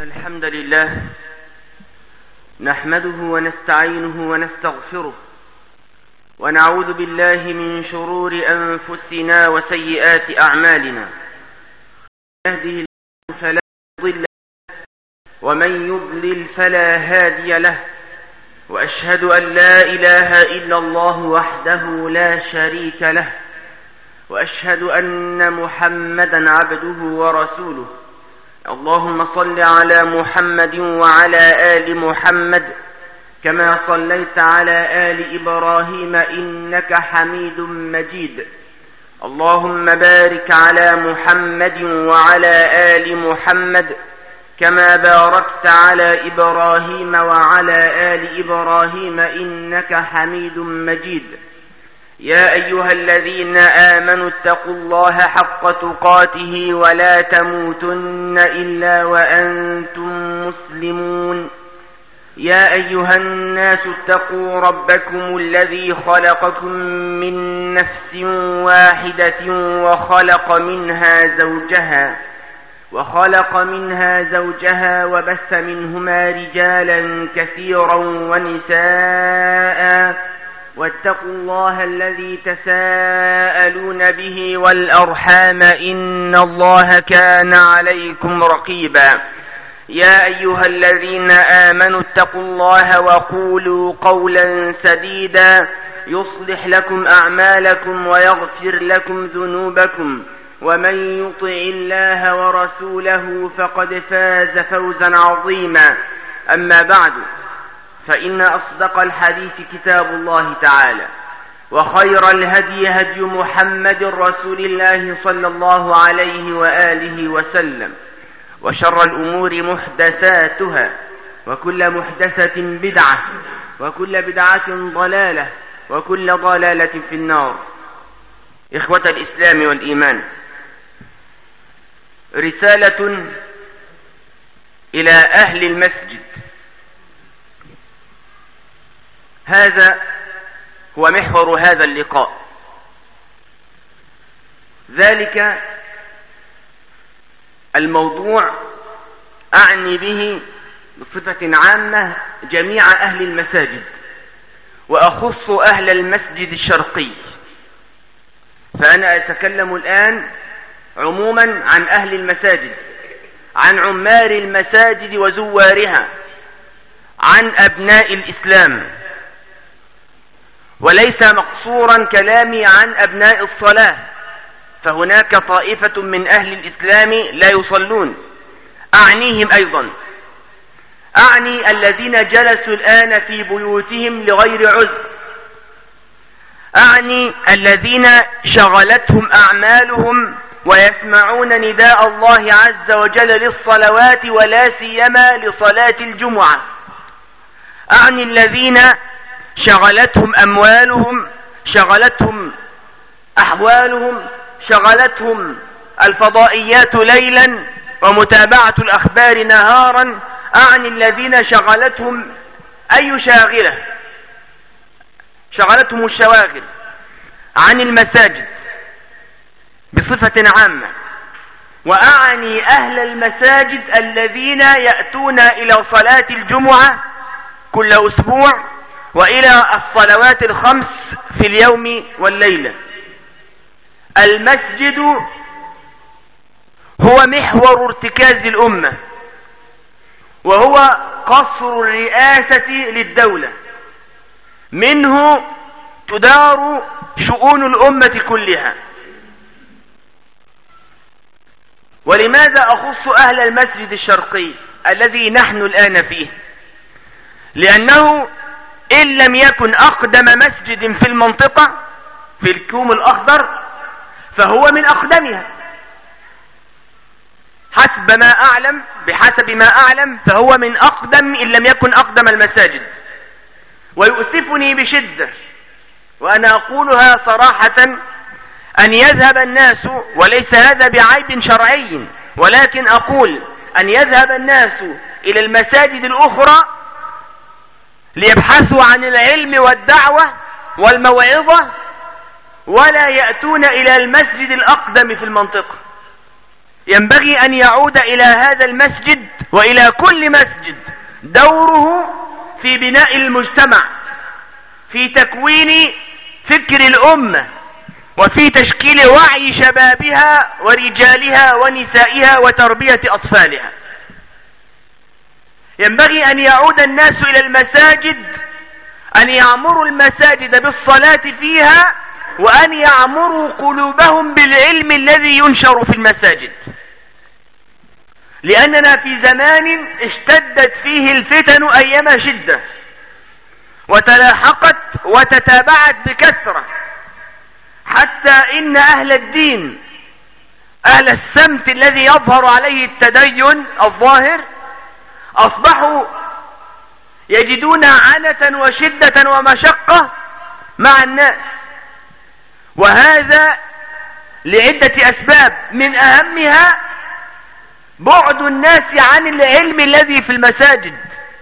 الحمد لله نحمده ونستعينه ونستغفره ونعوذ بالله من شرور أنفسنا وسيئات أعمالنا. يهده الله فلا مضل له ومن يضلل فلا هادي له، وأشهد أن لا إله إلا الله وحده لا شريك له، وأشهد أن محمدا عبده ورسوله. اللهم صل على محمد وعلى آل محمد كما صليت على آل إبراهيم إنك حميد مجيد. اللهم بارك على محمد وعلى آل محمد كما باركت على إبراهيم وعلى آل إبراهيم إنك حميد مجيد. يا أيها الذين آمنوا اتقوا الله حق تقاته ولا تموتن إلا وأنتم مسلمون. يا أيها الناس اتقوا ربكم الذي خلقكم من نفس واحدة وخلق منها زوجها وبث منهما رجالا كثيرا ونساء، واتقوا الله الذي تساءلون به والأرحام إن الله كان عليكم رقيبا. يا أيها الذين آمنوا اتقوا الله وقولوا قولا سديدا يصلح لكم أعمالكم ويغفر لكم ذنوبكم، ومن يطع الله ورسوله فقد فاز فوزا عظيما. أما بعد، فإن أصدق الحديث كتاب الله تعالى، وخير الهدي هدي محمد رسول الله صلى الله عليه وآله وسلم، وشر الأمور محدثاتها، وكل محدثة بدعة، وكل بدعة ضلالة، وكل ضلالة في النار. إخوة الإسلام والإيمان، رسالة إلى أهل المسجد. هذا هو محور هذا اللقاء. ذلك الموضوع أعني به بصفة عامة جميع أهل المساجد، وأخص أهل المسجد الشرقي. فأنا أتكلم الآن عموما عن أهل المساجد، عن عمار المساجد وزوارها، عن أبناء الإسلام، وليس مقصورا كلامي عن أبناء الصلاة، فهناك طائفة من أهل الإسلام لا يصلون، أعنيهم أيضا. أعني الذين جلسوا الآن في بيوتهم لغير عذر، أعني الذين شغلتهم أعمالهم ويسمعون نداء الله عز وجل للصلوات ولا سيما لصلاة الجمعة. أعني الذين شغلتهم أموالهم، شغلتهم أحوالهم، شغلتهم الفضائيات ليلا ومتابعة الأخبار نهارا. أعني الذين شغلتهم أي شاغلة، شغلتهم الشواغل عن المساجد بصفة عامة. وأعني أهل المساجد الذين يأتون إلى صلاة الجمعة كل أسبوع وإلى الصلوات الخمس في اليوم والليلة. المسجد هو محور ارتكاز الأمة، وهو قصر الرئاسة للدولة، منه تدار شؤون الأمة كلها. ولماذا أخص أهل المسجد الشرقي الذي نحن الآن فيه؟ لأنه إن لم يكن أقدم مسجد في المنطقة في الكوم الأخضر فهو من أقدمها بحسب ما أعلم فهو من أقدم إن لم يكن أقدم المساجد. ويؤسفني بشدة، وأنا أقولها صراحة، أن يذهب الناس، وليس هذا بعيب شرعي، ولكن أقول أن يذهب الناس إلى المساجد الأخرى ليبحثوا عن العلم والدعوة والموعظة، ولا يأتون إلى المسجد الأقدم في المنطقة. ينبغي أن يعود إلى هذا المسجد وإلى كل مسجد دوره في بناء المجتمع، في تكوين فكر الأمة، وفي تشكيل وعي شبابها ورجالها ونسائها وتربية أطفالها. ينبغي أن يعود الناس إلى المساجد، أن يعمروا المساجد بالصلاة فيها، وأن يعمروا قلوبهم بالعلم الذي ينشر في المساجد، لأننا في زمان اشتدت فيه الفتن أيما شدة، وتلاحقت وتتابعت بكثرة، حتى إن أهل الدين، أهل السمت الذي يظهر عليه التدين الظاهر، أصبحوا يجدون عنة وشدة ومشقة مع الناس، وهذا لعدة أسباب، من أهمها بعد الناس عن العلم الذي في المساجد.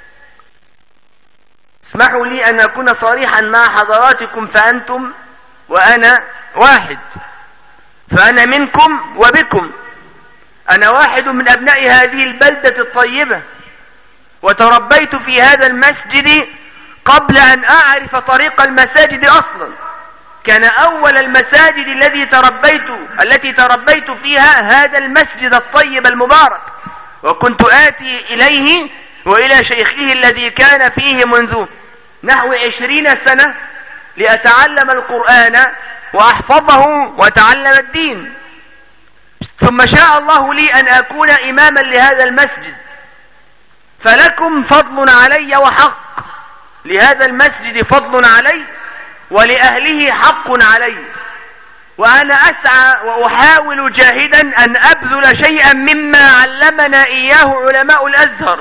اسمحوا لي أن أكون صريحا مع حضراتكم، فأنتم وأنا واحد، فأنا منكم وبكم، أنا واحد من أبناء هذه البلدة الطيبة، وتربيت في هذا المسجد قبل أن أعرف طريق المساجد أصلا. كان أول المساجد التي تربيت فيها هذا المسجد الطيب المبارك، وكنت آتي إليه وإلى شيخه الذي كان فيه منذ نحو 20 سنة لأتعلم القرآن وأحفظه وأتعلم الدين، ثم شاء الله لي أن أكون إماما لهذا المسجد. فلكم فضل علي وحق، لهذا المسجد فضل علي، ولأهله حق علي، وأنا أسعى وأحاول جاهدا أن أبذل شيئا مما علمنا إياه علماء الأزهر.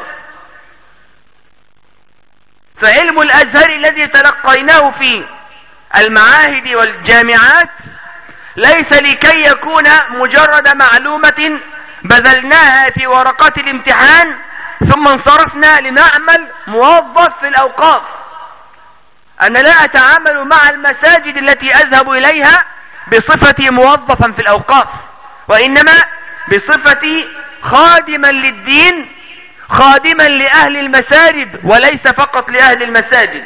فعلم الأزهر الذي تلقيناه في المعاهد والجامعات ليس لكي يكون مجرد معلومة بذلناها في ورقات الامتحان ثم انصرفنا لنعمل موظف في الأوقاف. أنا لا أتعامل مع المساجد التي أذهب إليها بصفتي موظفا في الأوقاف، وإنما بصفتي خادما للدين، خادما لأهل المساجد وليس فقط لأهل المساجد.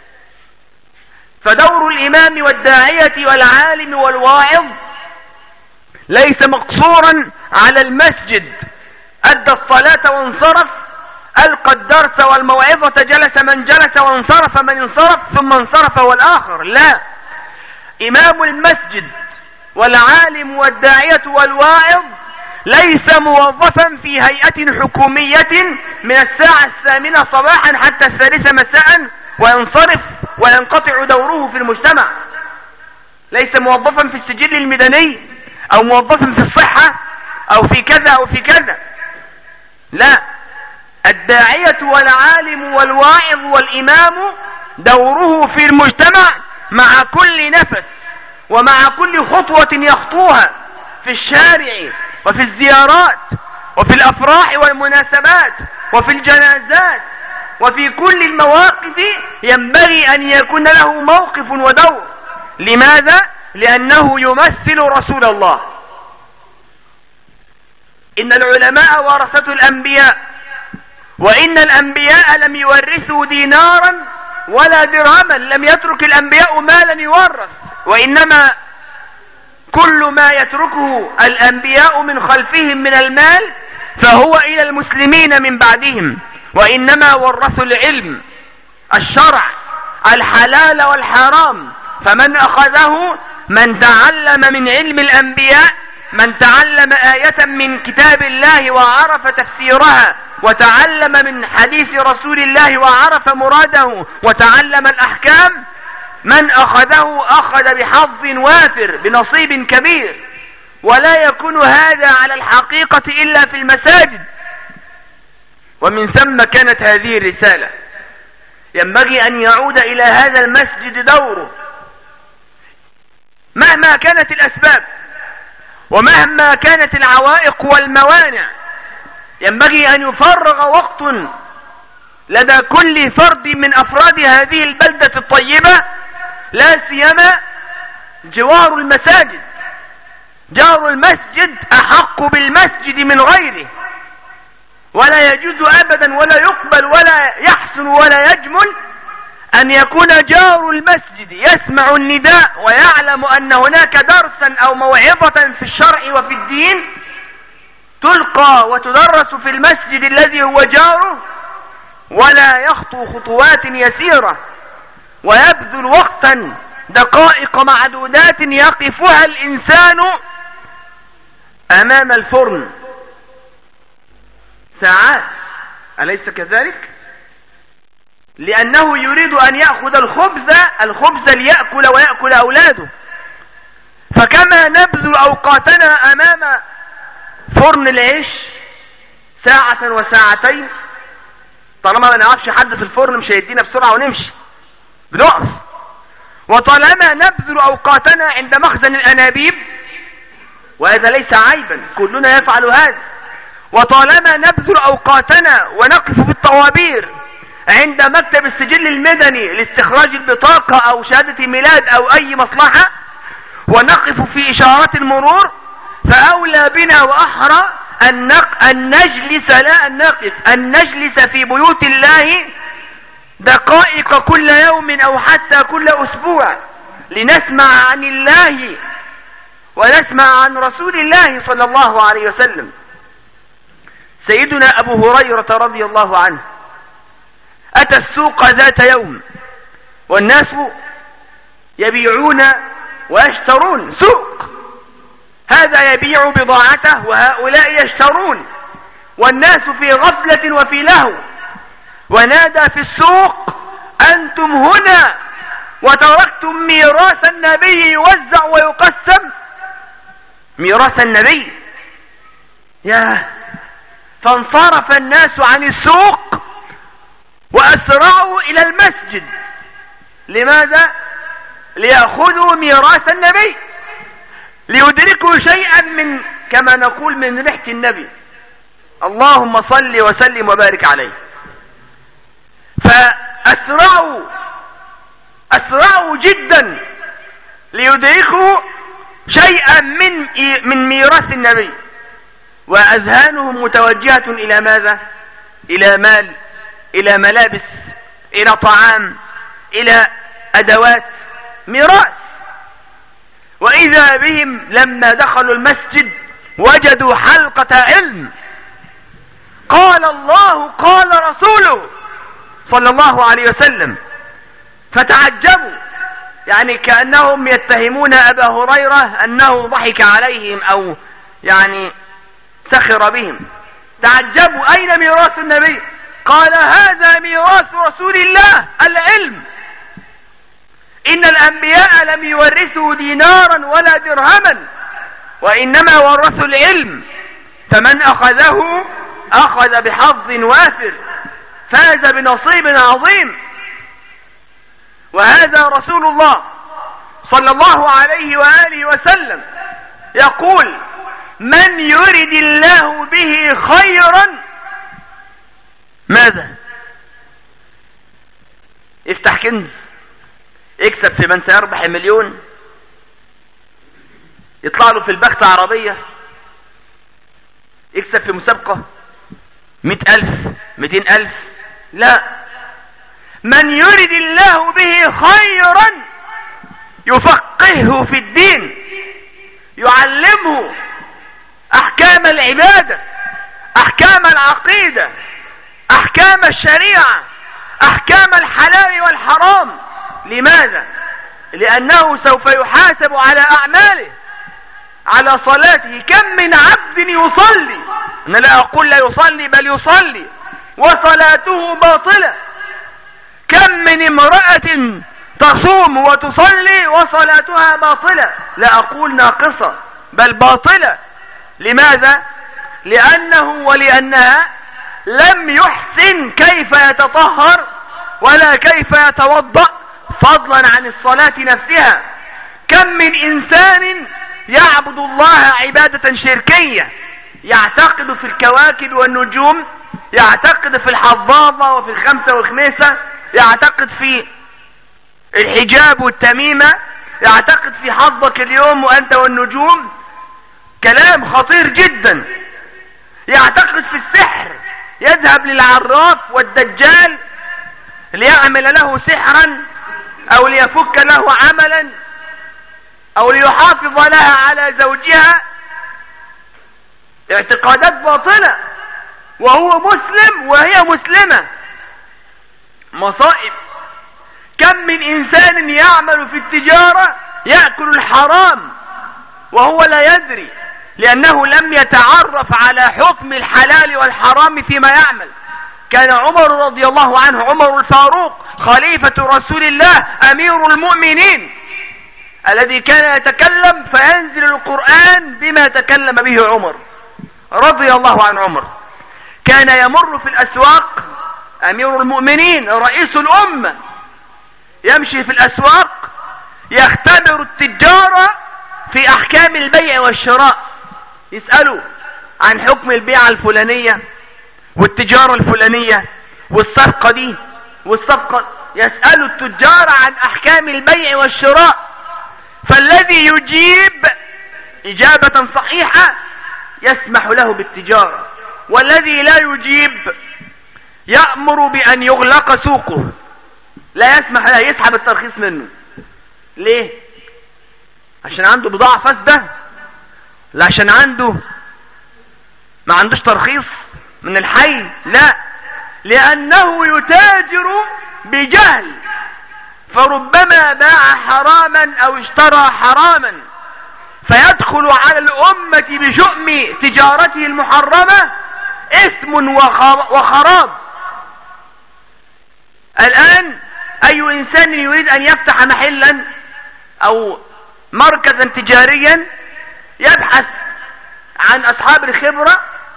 فدور الإمام والداعية والعالم والواعظ ليس مقصورا على المسجد، أدى الصلاة وانصرف، ألقى الدرس والموعظة، جلس من جلس وانصرف من انصرف، ثم انصرف والآخر. لا، إمام المسجد والعالم والداعية والواعظ ليس موظفا في هيئة حكومية من الساعة 8 صباحا حتى 3 مساء وينصرف وينقطع دوره في المجتمع. ليس موظفا في السجل المدني أو موظفا في الصحة أو في كذا أو في كذا. لا، الداعية والعالم والواعظ والإمام دوره في المجتمع مع كل نفس ومع كل خطوة يخطوها في الشارع وفي الزيارات وفي الأفراح والمناسبات وفي الجنازات وفي كل المواقف ينبغي أن يكون له موقف ودور. لماذا؟ لأنه يمثل رسول الله. إن العلماء ورثة الأنبياء، وإن الأنبياء لم يورثوا دينارا ولا درهما، لم يترك الأنبياء مالا يورث، وإنما كل ما يتركه الأنبياء من خلفهم من المال فهو إلى المسلمين من بعدهم، وإنما ورثوا العلم، الشرع، الحلال والحرام. فمن أخذه من تعلم من علم الأنبياء، من تعلم آية من كتاب الله وعرف تفسيرها، وتعلم من حديث رسول الله وعرف مراده وتعلم الأحكام، من أخذه أخذ بحظ وافر بنصيب كبير. ولا يكون هذا على الحقيقة إلا في المساجد. ومن ثم كانت هذه الرسالة ينبغي أن يعود إلى هذا المسجد دوره مهما كانت الأسباب ومهما كانت العوائق والموانع. ينبغي أن يفرغ وقت لدى كل فرد من أفراد هذه البلدة الطيبة، لا سيما جوار المساجد، جار المسجد أحق بالمسجد من غيره، ولا يجوز أبدا ولا يقبل ولا يحسن ولا يجمل أن يكون جار المسجد يسمع النداء ويعلم أن هناك درسا أو موعظة في الشرع وفي الدين تلقى وتدرس في المسجد الذي هو جاره، ولا يخطو خطوات يسيرة ويبذل وقتا دقائق معدودات يقفها الإنسان أمام الفرن ساعات، أليس كذلك؟ لأنه يريد أن يأخذ الخبز ليأكل ويأكل أولاده. فكما نبذل أوقاتنا أمام فرن العيش ساعة وساعتين، طالما ما نعرفش حد في الفرن مش هيدينا بسرعة ونمشي بنقف، وطالما نبذل أوقاتنا عند مخزن الأنابيب، وهذا ليس عيبا كلنا يفعل هذا، وطالما نبذل أوقاتنا ونقف في الطوابير عند مكتب السجل المدني لاستخراج البطاقة أو شهادة ميلاد أو أي مصلحة، ونقف في إشارات المرور، فأولى بنا وأحرى أن نجلس، لا أن نقف، أن نجلس في بيوت الله دقائق كل يوم أو حتى كل أسبوع لنسمع عن الله ونسمع عن رسول الله صلى الله عليه وسلم. سيدنا أبو هريرة رضي الله عنه أتى السوق ذات يوم والناس يبيعون ويشترون، سوق، هذا يبيع بضاعته وهؤلاء يشترون، والناس في غفلة وفي لهو، ونادى في السوق: أنتم هنا وتركتم ميراث النبي يوزع ويقسم. ميراث النبي، فانصرف الناس عن السوق وأسرعوا إلى المسجد. لماذا؟ ليأخذوا ميراث النبي، ليدركوا شيئا من، كما نقول، من ريحة النبي، اللهم صل وسلم وبارك عليه. فأسرعوا جدا ليدركوا شيئا من ميراث النبي، وأذهانهم متوجهة إلى ماذا؟ إلى مال، إلى ملابس، إلى طعام، إلى أدوات، ميراث. وإذا بهم لما دخلوا المسجد وجدوا حلقة علم، قال الله قال رسوله صلى الله عليه وسلم، فتعجبوا، يعني كأنهم يتهمون أبا هريرة أنه ضحك عليهم أو يعني سخر بهم. تعجبوا: أين ميراث النبي؟ قال: هذا ميراث رسول الله، العلم. إن الأنبياء لم يورثوا دينارا ولا درهما، وإنما ورثوا العلم، فمن أخذه أخذ بحظ وافر، فاز بنصيب عظيم. وهذا رسول الله صلى الله عليه وآله وسلم يقول: من يرد الله به خيرا ماذا؟ يفتح كنز، يكسب في من سيربح مليون، يطلع له في البخت عربية، يكسب في مسابقة 100,000 200,000. لا، من يرد الله به خيرا يفقهه في الدين، يعلمه أحكام العبادة، أحكام العقيدة، أحكام الشريعة، أحكام الحلال والحرام. لماذا؟ لأنه سوف يحاسب على أعماله، على صلاته. كم من عبد يصلي، أنا لا أقول لا يصلي بل يصلي وصلاته باطلة. كم من امرأة تصوم وتصلي وصلاتها باطلة، لا أقول ناقصة بل باطلة. لماذا؟ لأنه ولأنها لم يحسن كيف يتطهر ولا كيف يتوضأ، فضلا عن الصلاة نفسها. كم من إنسان يعبد الله عبادة شركية، يعتقد في الكواكب والنجوم، يعتقد في الحظاظة وفي الخمسة والخميسة، يعتقد في الحجاب والتميمة، يعتقد في حظك اليوم وأنت والنجوم، كلام خطير جدا. يعتقد في السحر، يذهب للعراف والدجال ليعمل له سحرا او ليفك له عملا او ليحافظ لها على زوجها. اعتقادات باطلة، وهو مسلم وهي مسلمة. مصائب. كم من انسان يعمل في التجارة يأكل الحرام وهو لا يدري، لأنه لم يتعرف على حكم الحلال والحرام فيما يعمل. كان عمر رضي الله عنه، عمر الفاروق خليفة رسول الله أمير المؤمنين، الذي كان يتكلم فينزل القرآن بما تكلم به عمر رضي الله عن عمر. كان يمر في الأسواق، أمير المؤمنين رئيس الأمة، يمشي في الأسواق يختبر التجارة في أحكام البيع والشراء، يسألوا عن حكم البيعة الفلانية والتجارة الفلانية والصفقة دي والصفقة، يسألوا التجار عن أحكام البيع والشراء. فالذي يجيب إجابة صحيحة يسمح له بالتجارة، والذي لا يجيب يأمر بأن يغلق سوقه، لا يسمح له، يسحب الترخيص منه. ليه؟ عشان عنده بضاعة فاسدة؟ لا، عشان ما عندوش ترخيص من الحي؟ لا، لأنه يتاجر بجهل، فربما باع حراما أو اشترى حراما، فيدخل على الأمة بشؤم تجارته المحرمة إثم وخراب. الآن أي إنسان يريد أن يفتح محلا أو مركزا تجاريا يبحث عن أصحاب الخبرة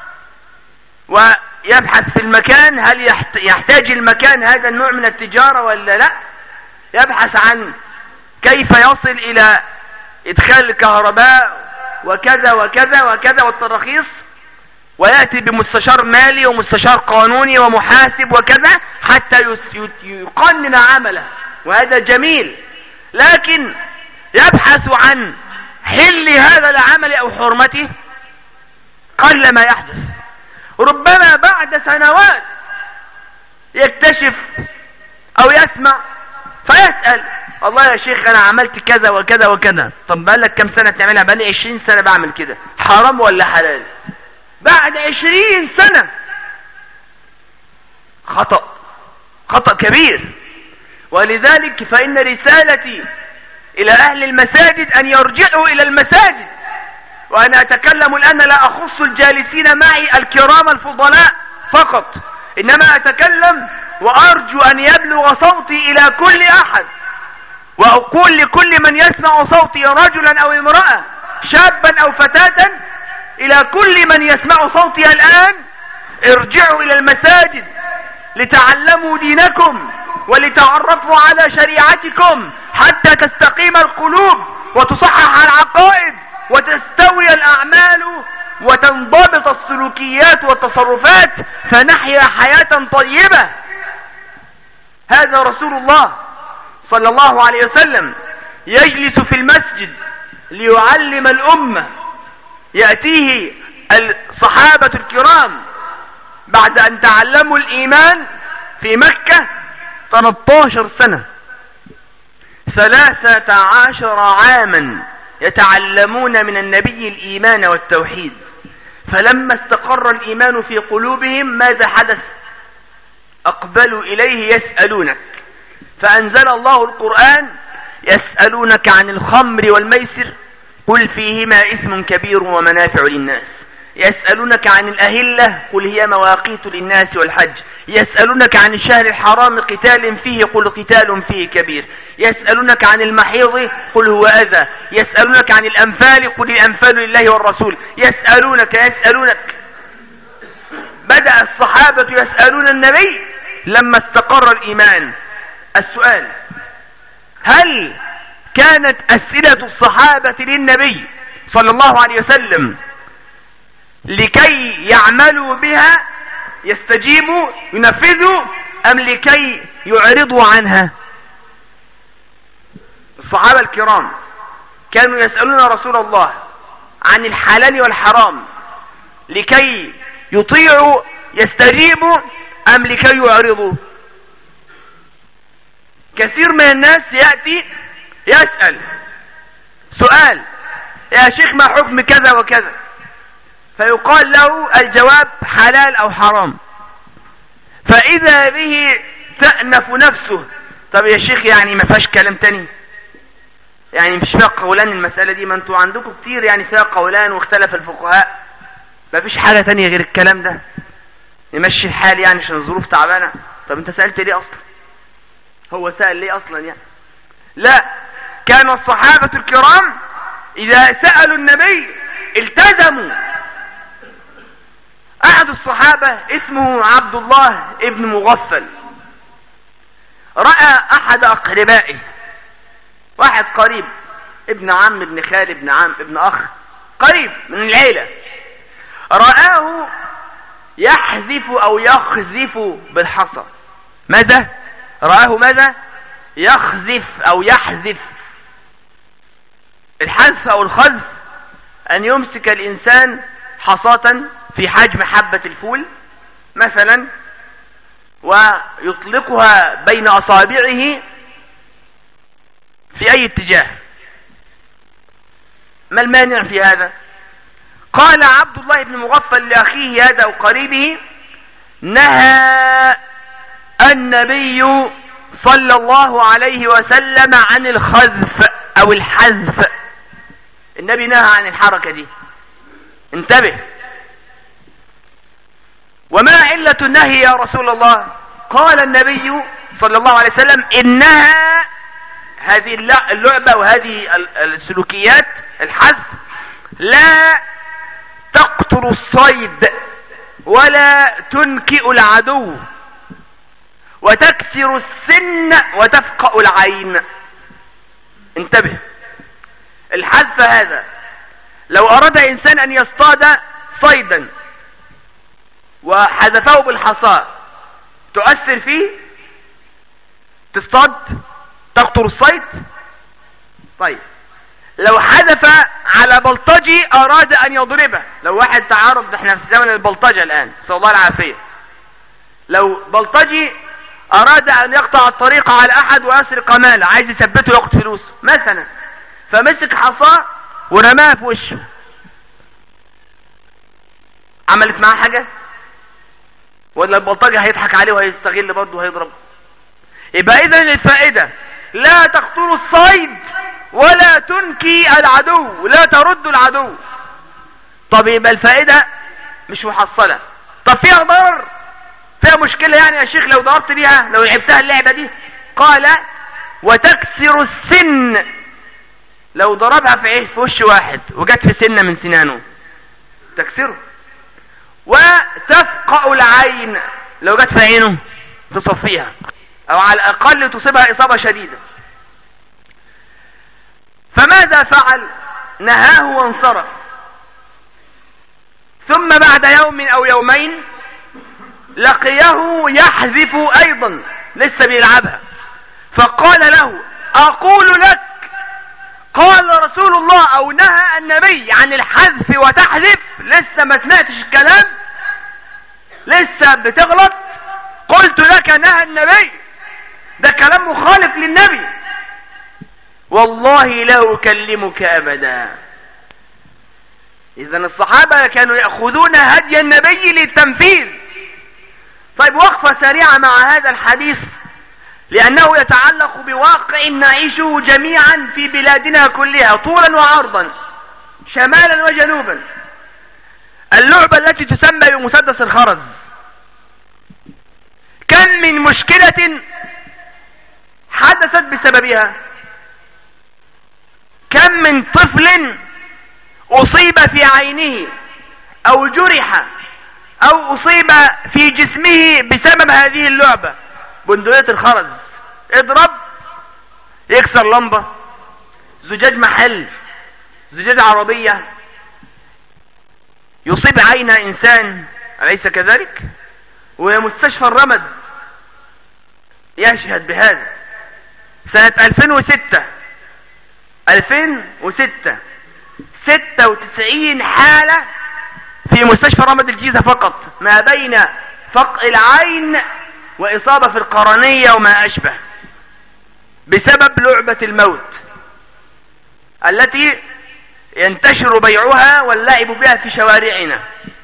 ويبحث في المكان، هل يحتاج المكان هذا النوع من التجارة ولا لا، يبحث عن كيف يصل إلى إدخال الكهرباء وكذا وكذا وكذا والتراخيص، ويأتي بمستشار مالي ومستشار قانوني ومحاسب وكذا حتى يقنن عمله، وهذا جميل. لكن يبحث عن حل هذا العمل أو حرمته قل ما يحدث. ربما بعد سنوات يكتشف أو يسمع فيسأل: والله يا شيخ أنا عملت كذا وكذا وكذا. طب بقالك كم سنة تعملها؟ بقالي 20 سنة بعمل كده. حرام ولا حلال؟ بعد 20 سنة. خطأ كبير. ولذلك فإن رسالتي إلى أهل المساجد أن يرجعوا إلى المساجد. وأنا أتكلم الآن لا أخص الجالسين معي الكرام الفضلاء فقط، إنما أتكلم وأرجو أن يبلغ صوتي إلى كل أحد، وأقول لكل من يسمع صوتي رجلا أو امرأة، شابا أو فتاة، إلى كل من يسمع صوتي الآن: ارجعوا إلى المساجد لتعلموا دينكم ولتعرفوا على شريعتكم حتى تستقيم القلوب وتصحح العقائد وتستوي الأعمال وتنضبط السلوكيات والتصرفات، فنحيا حياة طيبة. هذا رسول الله صلى الله عليه وسلم يجلس في المسجد ليعلم الأمة. يأتيه الصحابة الكرام بعد أن تعلموا الإيمان في مكة 13 سنة، 13 عاما يتعلمون من النبي الإيمان والتوحيد. فلما استقر الإيمان في قلوبهم ماذا حدث؟ أقبلوا إليه يسألونك، فأنزل الله القرآن: يسألونك عن الخمر والميسر قل فيهما إثم كبير ومنافع للناس. يسألونك عن الأهلة قل هي مواقيت للناس والحج. يسألونك عن الشهر الحرام قتال فيه قل قتال فيه كبير. يسألونك عن المحيض قل هو أذى. يسألونك عن الأنفال قل الأنفال لله والرسول. يسألونك. بدأ الصحابة يسألون النبي لما استقر الإيمان. السؤال: هل كانت أسئلة الصحابة للنبي صلى الله عليه وسلم لكي يعملوا بها، يستجيبوا ينفذوا، أم لكي يعرضوا عنها؟ الصحابة الكرام كانوا يسألون رسول الله عن الحلال والحرام لكي يطيعوا يستجيبوا أم لكي يعرضوا؟ كثير من الناس يأتي يسأل سؤال: يا شيخ ما حكم كذا وكذا؟ فيقال له الجواب حلال أو حرام، فإذا به تأنف نفسه: طب يا شيخ يعني ما فيهاش كلام تاني؟ يعني مش فيها قولان المسألة دي؟ ما انتوا عندكم كتير يعني فيها قولان واختلف الفقهاء، ما فيش حاجة تانية غير الكلام ده يمشي الحال يعني عشان الظروف تعبانة. طب انت سألت ليه اصلا؟ هو سأل ليه اصلا يعني؟ لا، كان الصحابة الكرام اذا سألوا النبي التزموا. احد الصحابة اسمه عبد الله ابن مغفل رأى احد اقربائه، واحد قريب، ابن عم ابن خال ابن عم ابن اخ قريب من العيلة، رآه يحذف او يخذف بالحصى. ماذا؟ رآه ماذا؟ يخذف او يحذف. الحذف او الخذف ان يمسك الانسان حصاة في حجم حبة الفول مثلا ويطلقها بين اصابعه في اي اتجاه. ما المانع في هذا؟ قال عبد الله بن مغفل لأخيه هذا وقريبه: نهى النبي صلى الله عليه وسلم عن الخذف او الحذف. النبي نهى عن الحركة دي، انتبه. وما علة النهي يا رسول الله؟ قال النبي صلى الله عليه وسلم: إنها هذه اللعبة وهذه السلوكيات الحذف لا تقتل الصيد ولا تنكئ العدو وتكسر السن وتفقأ العين. انتبه، الحذف هذا لو أراد إنسان أن يصطاد صيدا وحذفه بالحصاة تؤثر فيه؟ تصطاد؟ تقتل الصيد؟ طيب لو حذف على بلطجي أراد أن يضربه، لو واحد تعارض، احنا في زمن البلطجة الآن صلى الله العافية، لو بلطجي أراد أن يقطع الطريق على أحد ويسرق ماله، عايز يثبته وياخد فلوسه مثلا، فمسك حصاه ورماها في وشه، عملت معاه حاجة؟ ولا البلطجي هيضحك عليه وهيستغل برضه وهيضرب؟ يبقى إذا الفائدة لا تقتل الصيد ولا تنكي العدو، لا ترد العدو. طب يبقى الفائدة مش محصلة. طب فيها ضرر؟ فيها مشكلة يعني يا شيخ لو ضربت بيها، لو لعبتها اللعبة دي؟ قال: وتكسر السن. لو ضربها في ايه؟ في وش واحد وجت في سنة من سنانه تكسره. وتفقأ العين، لو جت في عينه تصفيها او على الاقل تصيبها اصابة شديدة. فماذا فعل؟ نهاه وانصرف. ثم بعد يوم او يومين لقيه يحذف ايضا، لسه بيلعبها، فقال له: اقول لك قال رسول الله او نهى النبي عن الحذف وتحذف؟ لسه ما سمعتش الكلام؟ لسه بتغلط؟ قلت لك نهى النبي، ده كلام مخالف للنبي. والله لا أكلمك أبدا. إذا الصحابة كانوا يأخذون هدي النبي للتنفيذ. طيب وقفة سريعة مع هذا الحديث لأنه يتعلق بواقع نعيشه جميعا في بلادنا كلها طولا وعرضا شمالا وجنوبا. اللعبة التي تسمى بمسدس الخرز، كم من مشكلة حدثت بسببها، كم من طفل أصيب في عينه أو جرح أو أصيب في جسمه بسبب هذه اللعبة. بندقية الخرز، اضرب يكسر لمبة، زجاج محل، زجاج عربية، يصيب عين إنسان، أليس كذلك؟ ومستشفى الرمد يشهد بهذا. سنة 2006 96 حالة في مستشفى رمد الجيزة فقط، ما بين فقع العين وإصابة في القرنية وما أشبه، بسبب لعبة الموت التي ينتشر بيعها واللعب بها في شوارعنا.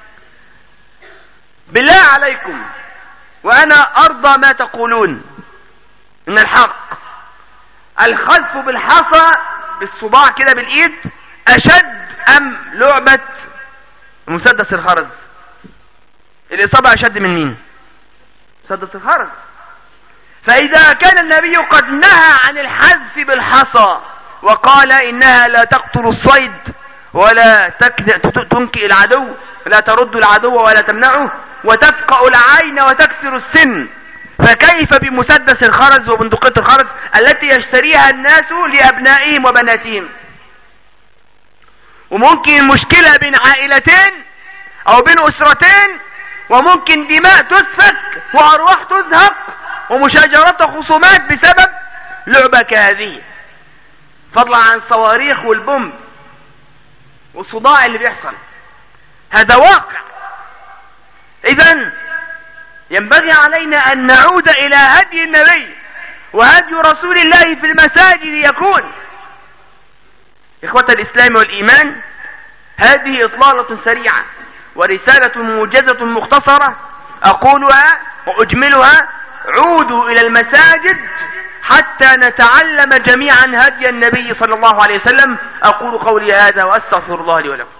بالله عليكم، وأنا أرضى ما تقولون إن الحق، الخلف بالحصى بالصباع كده بالإيد أشد أم لعبة مسدس الخرز؟ الإصابة أشد من مين؟ مسدس الخرز. فإذا كان النبي قد نهى عن الحذف بالحصى وقال إنها لا تقتل الصيد ولا تنكئ العدو، لا ترد العدو ولا تمنعه، وتفقأ العين وتكسر السن، فكيف بمسدس الخرز وبندقية الخرز التي يشتريها الناس لأبنائهم وبناتهم؟ وممكن مشكلة بين عائلتين أو بين أسرتين، وممكن دماء تسفك وأرواح تزهق ومشاجرات وخصومات بسبب لعبة كهذه، فضلا عن الصواريخ والبوم والصداع اللي بيحصل. هذا واقع. إذن ينبغي علينا أن نعود إلى هدي النبي وهدي رسول الله في المساجد يكون. إخوة الإسلام والإيمان، هذه إطلالة سريعة ورسالة موجزة مختصرة أقولها وأجملها: عودوا إلى المساجد حتى نتعلم جميعا هدي النبي صلى الله عليه وسلم. أقول قولي هذا وأستغفر الله لي ولكم.